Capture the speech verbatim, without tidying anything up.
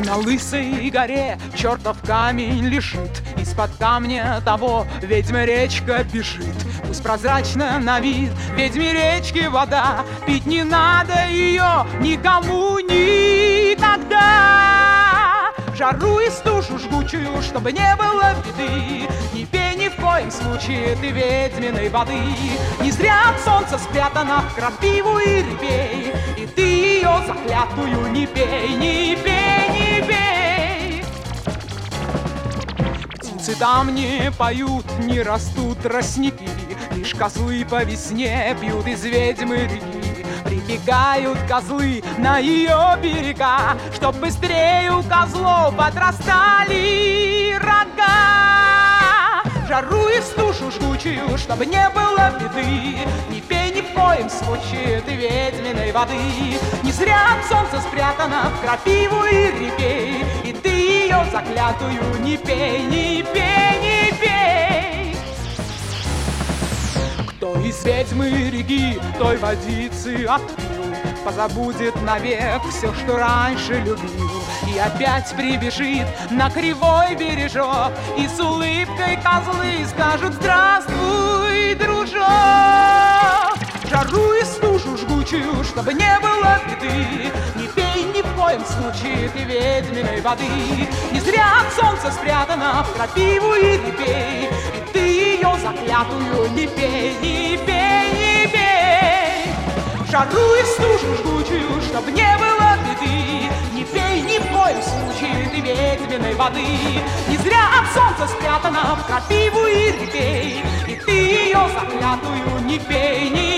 На лысой горе чертов камень лежит, из-под камня того ведьма речка бежит. Пусть прозрачна на вид ведьме речки вода, пить не надо ее никому никогда. В жару и стужу жгучую, чтобы не было беды, не пей ни в коем случае ты ведьминой воды. Не зря от солнца спрятана в крапиву и репей, и ты ее заклятую не пей, не пей, не пей. Птицы там не поют, не растут тростники, лишь козлы по весне пьют из ведьмы реки. Прибегают козлы на ее берега, чтоб быстрее у козлов отрастали рога. В жару и стужу жгучую, чтобы не было беды, не пей ни в коем случае ты ведьминой воды. Не зря от солнца спрятана в крапиву и репей, и ты ее заклятую не пей, не пей, не пей. Кто из ведьмы реки той водицы отпил, позабудет навек все, что раньше любил, и опять прибежит на кривой бережок, и с улыбкой козлы скажут: здравствуй, дружок. В жару и стужу жгучую, чтобы не было беды, не пей ни в коем случае ты ведьминой воды. Не зря от солнца спрятана в крапиву и репей, и ты ее заклятую не пей, не пей, не пей. В жару и стужу жгучую, чтоб не было беды, не пей ни в коем случае ты ведьминой воды. Не зря от солнца спрятана в крапиву и репей, и ты ее заклятую не пей, не